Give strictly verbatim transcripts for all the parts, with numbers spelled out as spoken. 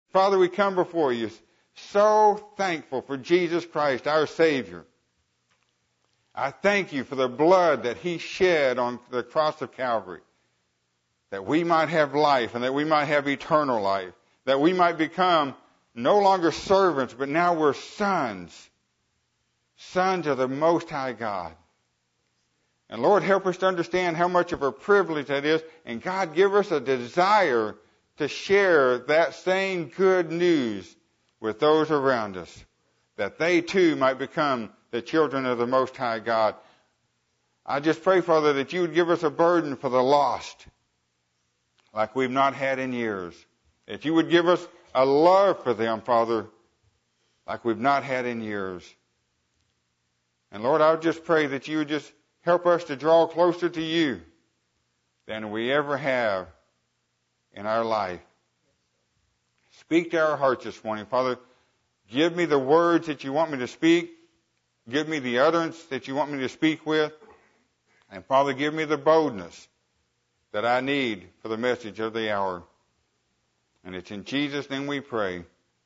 Father, we come before you so thankful for Jesus Christ, our Savior. I thank you for the blood that he shed on the cross of Calvary, that we might have life and that we might have eternal life, that we might become no longer servants, but now we're sons, sons of the Most High God. And Lord, help us to understand how much of a privilege that is, and God, give us a desire to share that same good news with those around us, that they too might become the children of the Most High God. I just pray, Father, that you would give us a burden for the lost like we've not had in years. That you would give us a love for them, Father, like we've not had in years. And Lord, I would just pray that you would just help us to draw closer to you than we ever have in our life. Speak to our hearts this morning, Father. Give me the words that you want me to speak. Give me the utterance that you want me to speak with. And Father, give me the boldness that I need for the message of the hour. And it's in Jesus' name we pray.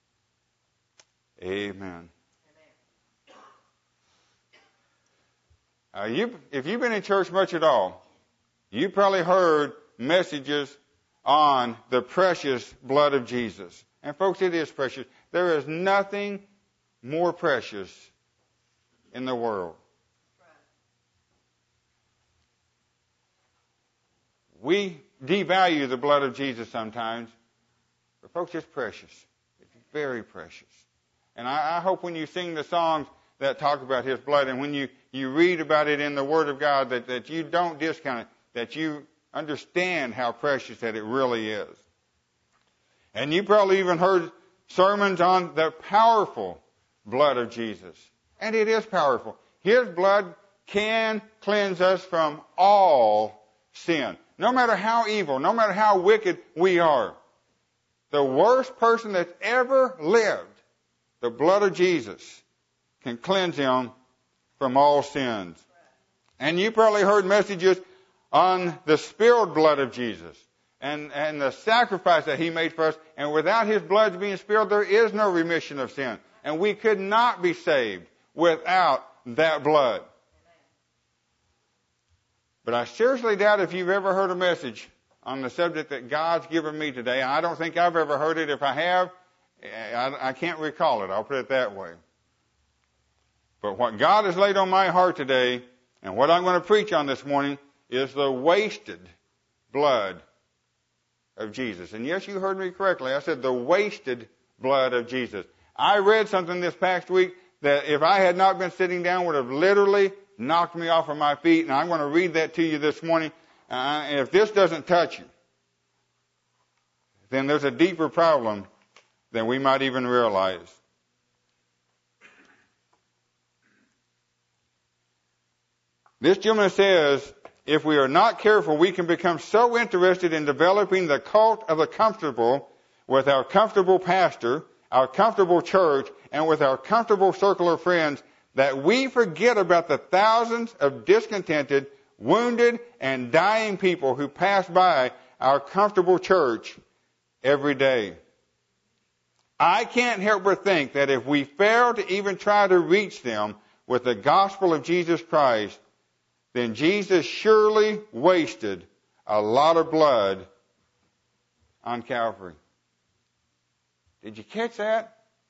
Amen. Uh, you, if you've been in church much at all, you probably heard messages on the precious blood of Jesus. And folks, it is precious. There is nothing more precious in the world. We devalue the blood of Jesus sometimes, but folks, it's precious. It's very precious. And I, I hope when you sing the songs that talk about his blood, and when you, you read about it in the Word of God, that, that you don't discount it, that you understand how precious that it really is. And you probably even heard sermons on the powerful blood of Jesus. And it is powerful. His blood can cleanse us from all sin. No matter how evil, no matter how wicked we are. The worst person that's ever lived, the blood of Jesus can cleanse him from all sins. And you probably heard messages on the spilled blood of Jesus and, and the sacrifice that he made for us. And without his blood being spilled, there is no remission of sin. And we could not be saved without that blood. But I seriously doubt if you've ever heard a message on the subject that God's given me today. I don't think I've ever heard it. If I have, I, I can't recall it. I'll put it that way. But what God has laid on my heart today, and what I'm going to preach on this morning, is the wasted blood of Jesus. And yes, you heard me correctly. I said the wasted blood of Jesus. I read something this past week that if I had not been sitting down would have literally knocked me off of my feet. And I'm going to read that to you this morning. Uh, and if this doesn't touch you, then there's a deeper problem than we might even realize. This gentleman says, if we are not careful, we can become so interested in developing the cult of the comfortable with our comfortable pastor, our comfortable church, and with our comfortable circle of friends that we forget about the thousands of discontented, wounded, and dying people who pass by our comfortable church every day. I can't help but think that if we fail to even try to reach them with the gospel of Jesus Christ, then Jesus surely wasted a lot of blood on Calvary. Did you catch that?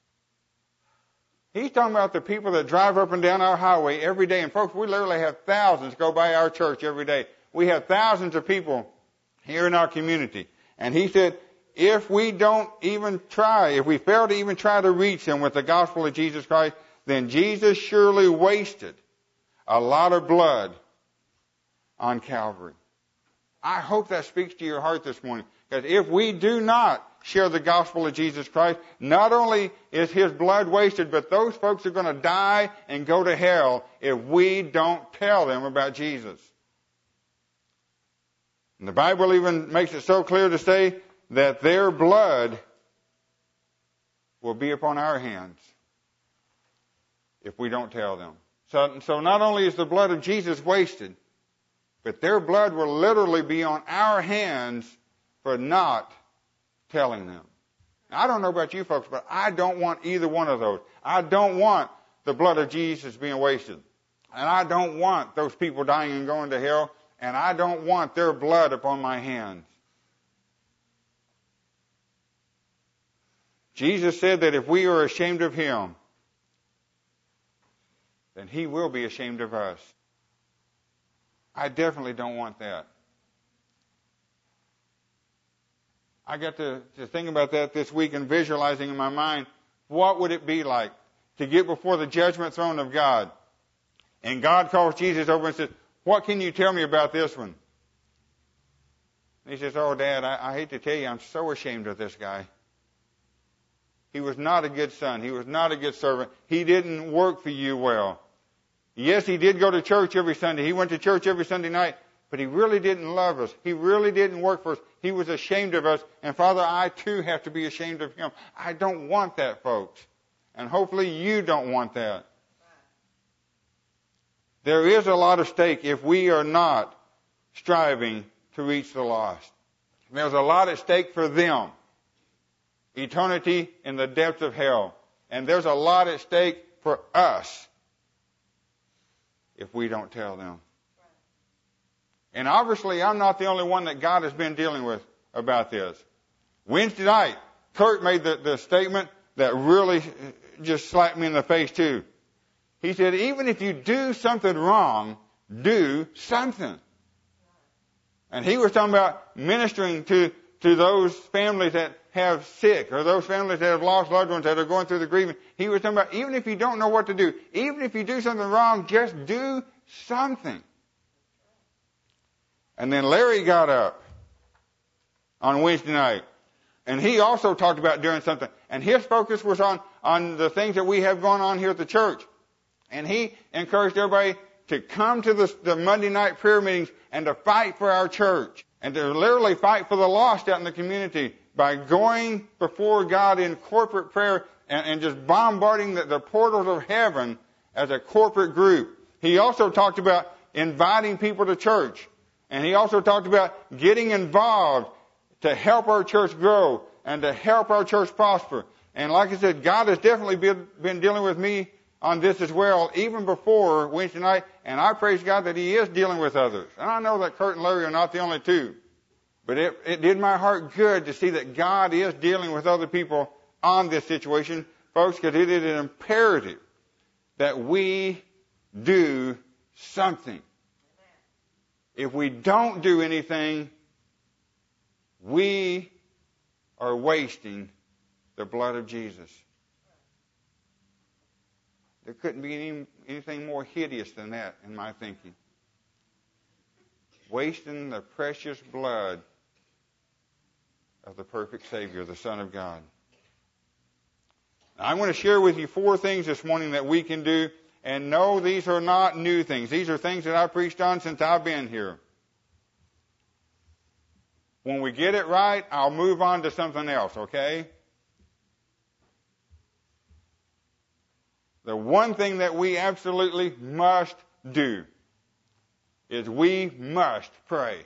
He's talking about the people that drive up and down our highway every day. And folks, we literally have thousands go by our church every day. We have thousands of people here in our community. And he said, if we don't even try, if we fail to even try to reach them with the gospel of Jesus Christ, then Jesus surely wasted a lot of blood on Calvary. I hope that speaks to your heart this morning. Because if we do not share the gospel of Jesus Christ, not only is his blood wasted, but those folks are going to die and go to hell if we don't tell them about Jesus. And the Bible even makes it so clear to say that their blood will be upon our hands if we don't tell them. So, so not only is the blood of Jesus wasted, but their blood will literally be on our hands for not telling them. I don't know about you folks, but I don't want either one of those. I don't want the blood of Jesus being wasted. And I don't want those people dying and going to hell. And I don't want their blood upon my hands. Jesus said that if we are ashamed of Him, then He will be ashamed of us. I definitely don't want that. I got to, to think about that this week and visualizing in my mind, what would it be like to get before the judgment throne of God? And God calls Jesus over and says, what can you tell me about this one? And he says, oh, Dad, I, I hate to tell you, I'm so ashamed of this guy. He was not a good son. He was not a good servant. He didn't work for you well. Yes, he did go to church every Sunday. He went to church every Sunday night, but he really didn't love us. He really didn't work for us. He was ashamed of us. And Father, I too have to be ashamed of him. I don't want that, folks. And hopefully you don't want that. There is a lot at stake if we are not striving to reach the lost. There's a lot at stake for them. Eternity in the depths of hell. And there's a lot at stake for us if we don't tell them. And obviously, I'm not the only one that God has been dealing with about this. Wednesday night, Kurt made the, the statement that really just slapped me in the face too. He said, even if you do something wrong, do something. And he was talking about ministering to, to those families that have sick or those families that have lost loved ones that are going through the grieving. He was talking about even if you don't know what to do, even if you do something wrong, just do something. And then Larry got up on Wednesday night, and he also talked about doing something. And his focus was on, on the things that we have going on here at the church. And he encouraged everybody to come to the, the Monday night prayer meetings and to fight for our church and to literally fight for the lost out in the community by going before God in corporate prayer and, and just bombarding the, the portals of heaven as a corporate group. He also talked about inviting people to church. And he also talked about getting involved to help our church grow and to help our church prosper. And like I said, God has definitely been, been dealing with me on this as well, even before Wednesday night. And I praise God that He is dealing with others. And I know that Kurt and Larry are not the only two. But it, it did my heart good to see that God is dealing with other people on this situation, folks, because it is an imperative that we do something. If we don't do anything, we are wasting the blood of Jesus. There couldn't be any, anything more hideous than that in my thinking. Wasting the precious blood of the perfect Savior, the Son of God. Now, I want to share with you four things this morning that we can do. And no, these are not new things. These are things that I've preached on since I've been here. When we get it right, I'll move on to something else, okay? The one thing that we absolutely must do is we must pray.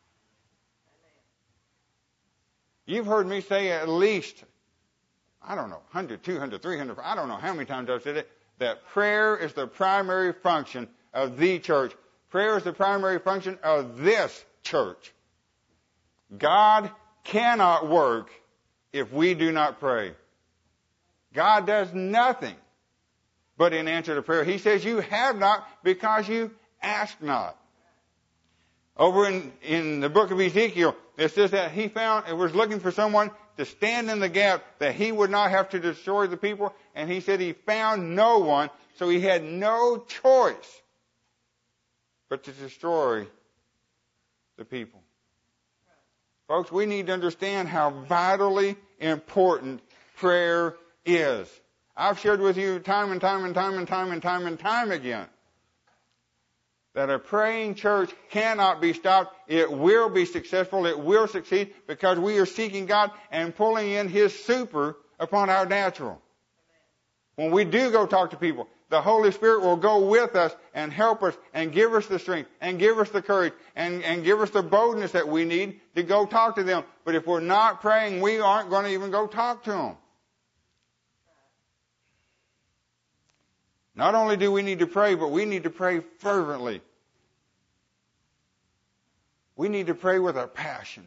You've heard me say at least, I don't know, one hundred, two hundred, three hundred, I don't know how many times I've said it, that prayer is the primary function of the church. Prayer is the primary function of this church. God cannot work if we do not pray. God does nothing but in answer to prayer. He says, you have not because you ask not. Over in, in the book of Ezekiel, it says that he found, it was looking for someone to stand in the gap that he would not have to destroy the people. And he said he found no one, so he had no choice but to destroy the people. Folks, we need to understand how vitally important prayer is. I've shared with you time and time and time and time and time and time again that a praying church cannot be stopped. It will be successful. It will succeed because we are seeking God and pulling in His super upon our natural. When we do go talk to people, the Holy Spirit will go with us and help us and give us the strength and give us the courage and, and give us the boldness that we need to go talk to them. But if we're not praying, we aren't going to even go talk to them. Not only do we need to pray, but we need to pray fervently. We need to pray with a passion.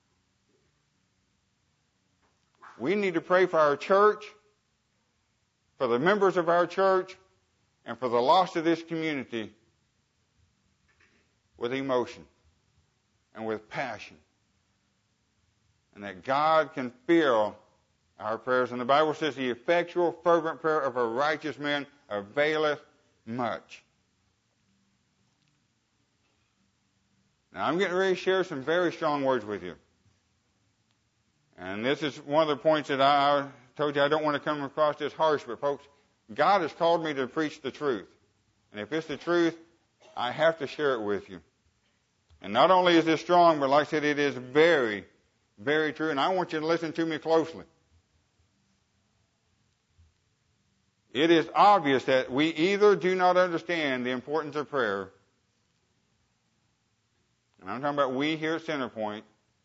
We need to pray for our church, for the members of our church, and for the lost of this community with emotion and with passion. And that God can feel our prayers. And the Bible says the effectual, fervent prayer of a righteous man availeth much. Now, I'm getting ready to share some very strong words with you. And this is one of the points that I told you I don't want to come across as harsh, but folks, God has called me to preach the truth. And if it's the truth, I have to share it with you. And not only is it strong, but like I said, it is very, very true. And I want you to listen to me closely. It is obvious that we either do not understand the importance of prayer, and I'm talking about we here at Centerpoint.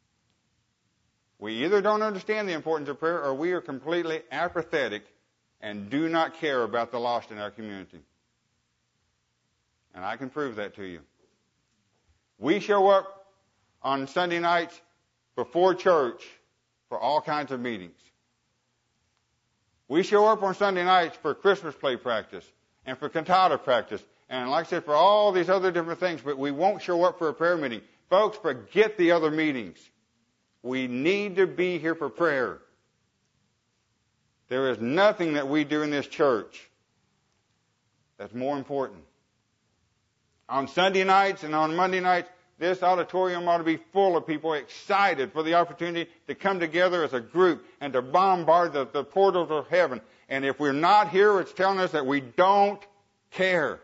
We either don't understand the importance of prayer or we are completely apathetic and do not care about the lost in our community. And I can prove that to you. We show up on Sunday nights before church for all kinds of meetings. We show up on Sunday nights for Christmas play practice and for cantata practice and, like I said, for all these other different things, but we won't show up for a prayer meeting. Folks, forget the other meetings. We need to be here for prayer. There is nothing that we do in this church that's more important. On Sunday nights and on Monday nights, this auditorium ought to be full of people excited for the opportunity to come together as a group and to bombard the, the portals of heaven. And if we're not here, it's telling us that we don't care.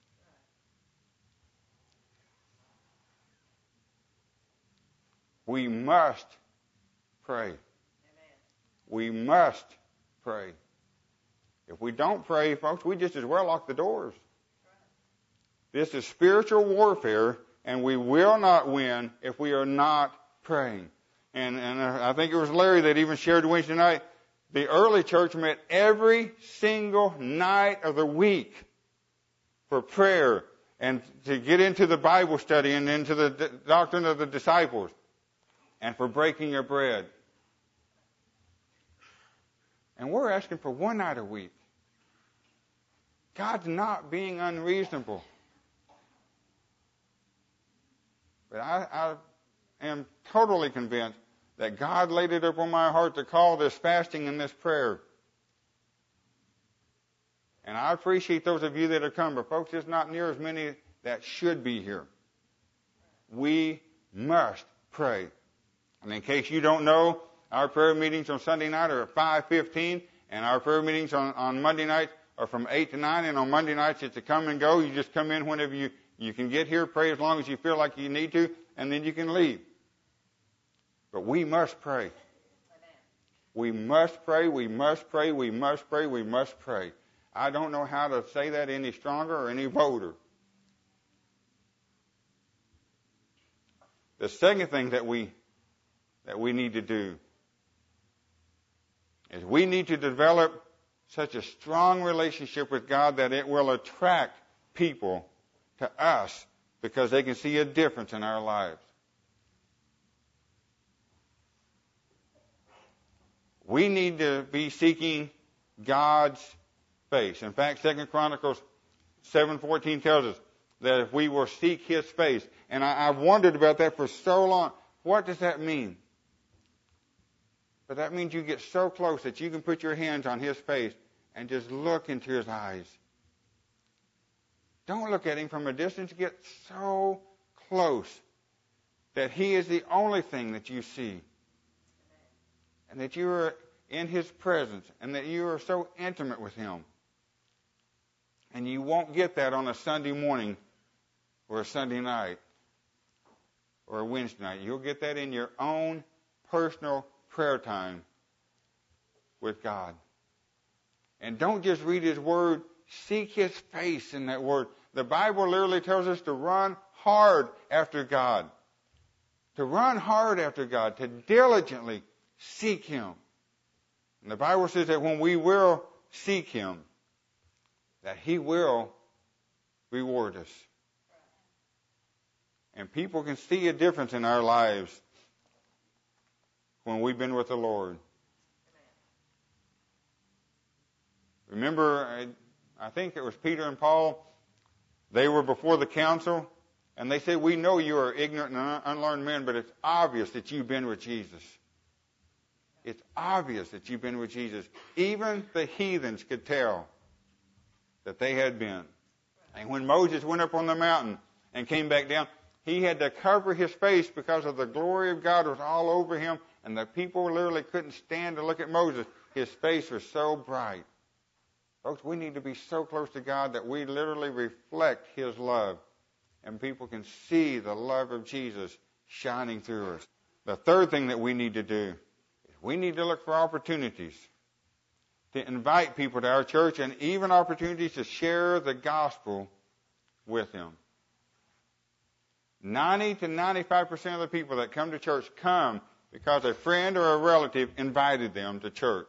We must pray. Amen. We must pray. If we don't pray, folks, we just as well lock the doors. This is spiritual warfare, and we will not win if we are not praying. And, and I think it was Larry that even shared Wednesday night, the early church met every single night of the week for prayer and to get into the Bible study and into the d- doctrine of the disciples and for breaking your bread. And we're asking for one night a week. God's not being unreasonable. But I, I am totally convinced that God laid it upon my heart to call this fasting and this prayer. And I appreciate those of you that have come, but folks, there's not near as many that should be here. We must pray. And in case you don't know, our prayer meetings on Sunday night are at five fifteen, and our prayer meetings on, on Monday nights are from eight to nine, and on Monday nights it's a come and go. You just come in whenever you, you can get here, pray as long as you feel like you need to, and then you can leave. But we must pray. Amen. We must pray, we must pray, we must pray, we must pray. I don't know how to say that any stronger or any bolder. The second thing that we that we need to do is we need to develop such a strong relationship with God that it will attract people to us because they can see a difference in our lives. We need to be seeking God's face. In fact, Second Chronicles seven fourteen tells us that if we will seek His face, and I, I've wondered about that for so long. What does that mean? But that means you get so close that you can put your hands on His face and just look into His eyes. Don't look at Him from a distance. Get so close that He is the only thing that you see. And that you are in His presence and that you are so intimate with Him. And you won't get that on a Sunday morning or a Sunday night or a Wednesday night. You'll get that in your own personal prayer time with God. And don't just read His Word seek His face in that word. The Bible literally tells us to run hard after God. To run hard after God, to diligently seek Him. And the Bible says that when we will seek Him, that He will reward us. And people can see a difference in our lives when we've been with the Lord. Remember, I think it was Peter and Paul, they were before the council, and they said, we know you are ignorant and unlearned men, but it's obvious that you've been with Jesus. It's obvious that you've been with Jesus. Even the heathens could tell that they had been. And when Moses went up on the mountain and came back down, he had to cover his face because of the glory of God was all over him, and the people literally couldn't stand to look at Moses. His face was so bright. Folks, we need to be so close to God that we literally reflect His love, and people can see the love of Jesus shining through us. The third thing that we need to do is we need to look for opportunities to invite people to our church, and even opportunities to share the gospel with them. ninety to ninety-five percent of the people that come to church come because a friend or a relative invited them to church.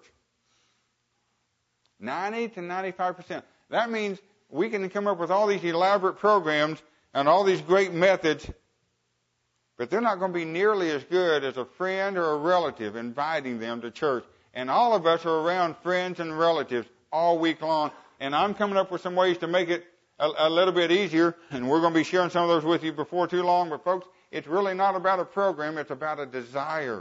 ninety to ninety-five percent. That means we can come up with all these elaborate programs and all these great methods, but they're not going to be nearly as good as a friend or a relative inviting them to church. And all of us are around friends and relatives all week long, and I'm coming up with some ways to make it a, a little bit easier, and we're going to be sharing some of those with you before too long. But folks, it's really not about a program, it's about a desire.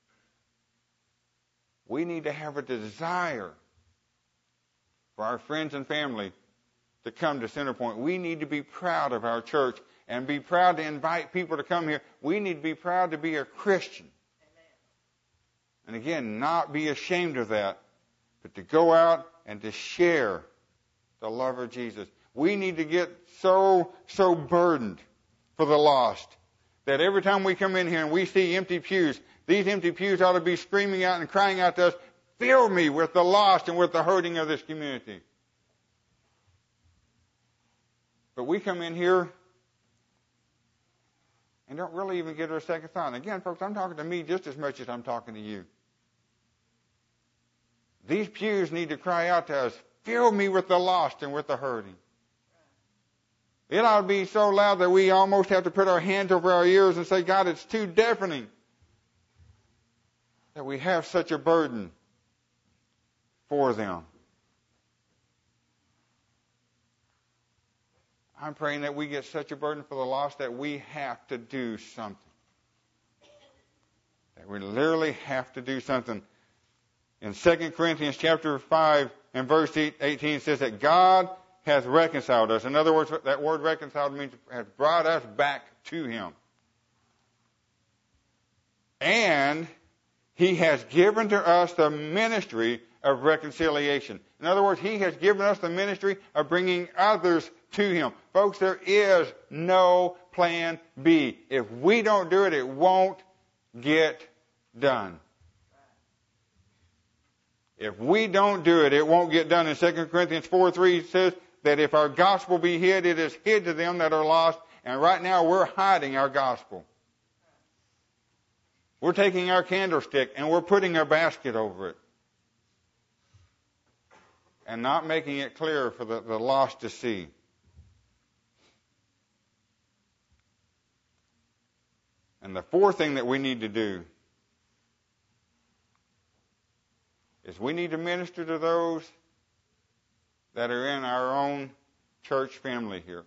We need to have a desire for our friends and family to come to Centerpoint. We need to be proud of our church and be proud to invite people to come here. We need to be proud to be a Christian. Amen. And again, not be ashamed of that, but to go out and to share the love of Jesus. We need to get so, so burdened for the lost that every time we come in here and we see empty pews, these empty pews ought to be screaming out and crying out to us, fill me with the lost and with the hurting of this community. But we come in here and don't really even give it a second thought. And again, folks, I'm talking to me just as much as I'm talking to you. These pews need to cry out to us, fill me with the lost and with the hurting. It ought to be so loud that we almost have to put our hands over our ears and say, God, it's too deafening that we have such a burden for them. I'm praying that we get such a burden for the lost that we have to do something. That we literally have to do something. In Second Corinthians chapter five and verse eighteen, it says that God hath reconciled us. In other words, that word reconciled means has brought us back to Him. And He has given to us the ministry of reconciliation. In other words, He has given us the ministry of bringing others to Him. Folks, there is no plan B. If we don't do it, it won't get done. If we don't do it, it won't get done. In Second Corinthians four three it says that if our gospel be hid, it is hid to them that are lost. And right now we're hiding our gospel. We're taking our candlestick and we're putting a basket over it. And not making it clear for the, the lost to see. And the fourth thing that we need to do is we need to minister to those that are in our own church family here.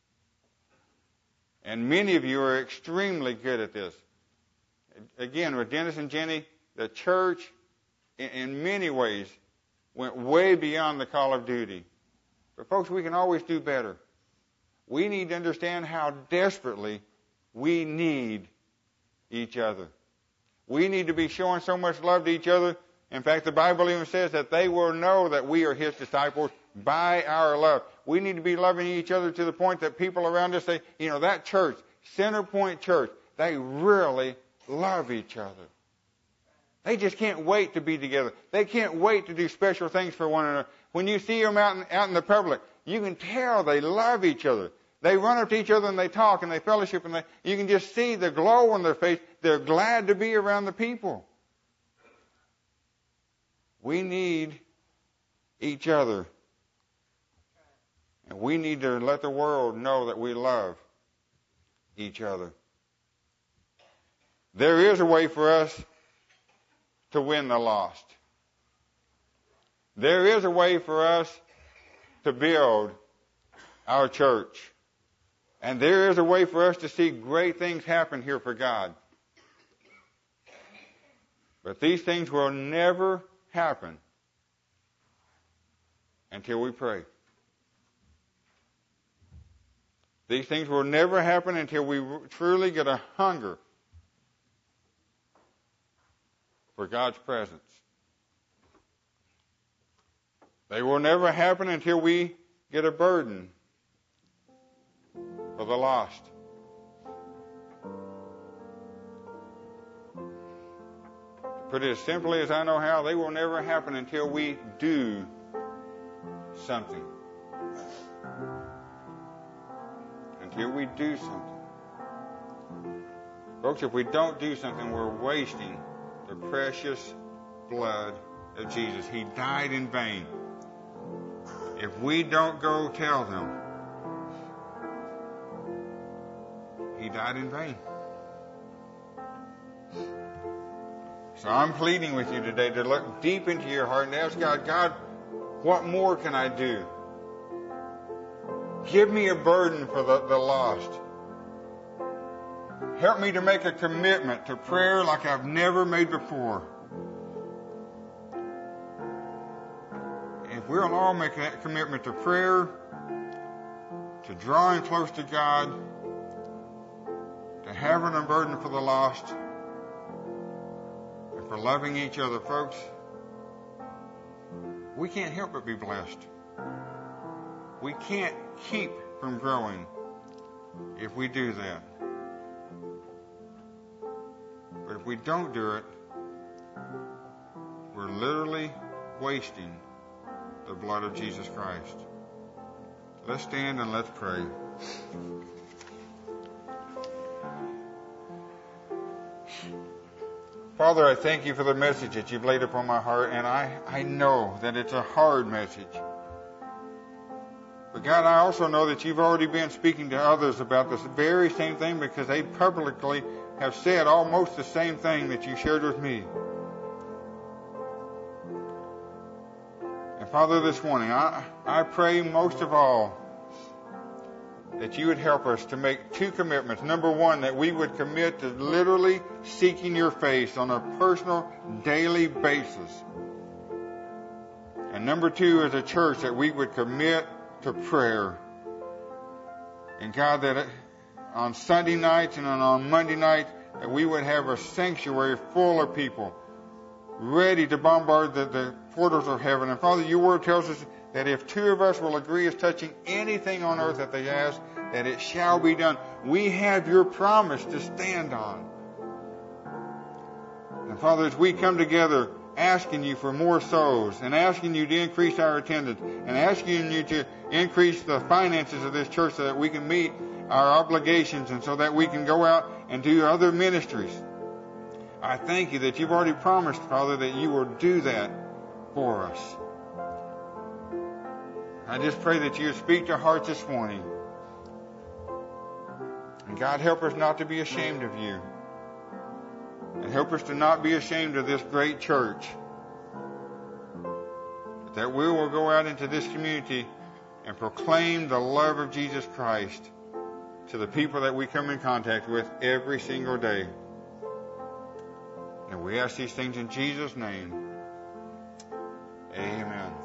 And many of you are extremely good at this. Again, with Dennis and Jenny, the church, in, in many ways, went way beyond the call of duty. But folks, we can always do better. We need to understand how desperately we need each other. We need to be showing so much love to each other. In fact, the Bible even says that they will know that we are His disciples by our love. We need to be loving each other to the point that people around us say, you know, that church, Centerpoint Church, they really love each other. They just can't wait to be together. They can't wait to do special things for one another. When you see them out in, out in the public, you can tell they love each other. They run up to each other and they talk and they fellowship, and they, you can just see the glow on their face. They're glad to be around the people. We need each other. And we need to let the world know that we love each other. There is a way for us to win the lost. There is a way for us to build our church. And there is a way for us to see great things happen here for God. But these things will never happen until we pray. These things will never happen until we truly get a hunger for God's presence. They will never happen until we get a burden for the lost. To put it as simply as I know how, they will never happen until we do something. Until we do something. Folks, if we don't do something, we're wasting the precious blood of Jesus. He died in vain. If we don't go tell them, He died in vain. So I'm pleading with you today to look deep into your heart and ask God, God, what more can I do? Give me a burden for the, the lost. Help me to make a commitment to prayer like I've never made before. If we'll all make that commitment to prayer, to drawing close to God, to having a burden for the lost, and for loving each other, folks, we can't help but be blessed. We can't keep from growing if we do that. But if we don't do it, we're literally wasting the blood of Jesus Christ. Let's stand and let's pray. Father, I thank you for the message that you've laid upon my heart, and I, I know that it's a hard message. But God, I also know that you've already been speaking to others about this very same thing, because they publicly have said almost the same thing that you shared with me. And Father, this morning, I, I pray most of all that you would help us to make two commitments. Number one, that we would commit to literally seeking your face on a personal, daily basis. And number two, as a church, that we would commit to prayer. And God, that on Sunday nights and on Monday nights, that we would have a sanctuary full of people ready to bombard the, the portals of heaven. And Father, your word tells us that if two of us will agree as touching anything on earth that they ask, that it shall be done. We have your promise to stand on. And Father, as we come together asking you for more souls, and asking you to increase our attendance, and asking you to increase the finances of this church so that we can meet our obligations and so that we can go out and do other ministries, I thank you that you've already promised, Father, that you will do that for us. I just pray that you would speak to hearts this morning. And God, help us not to be ashamed of you. And help us to not be ashamed of this great church. But that we will go out into this community and proclaim the love of Jesus Christ to the people that we come in contact with every single day. And we ask these things in Jesus' name. Amen.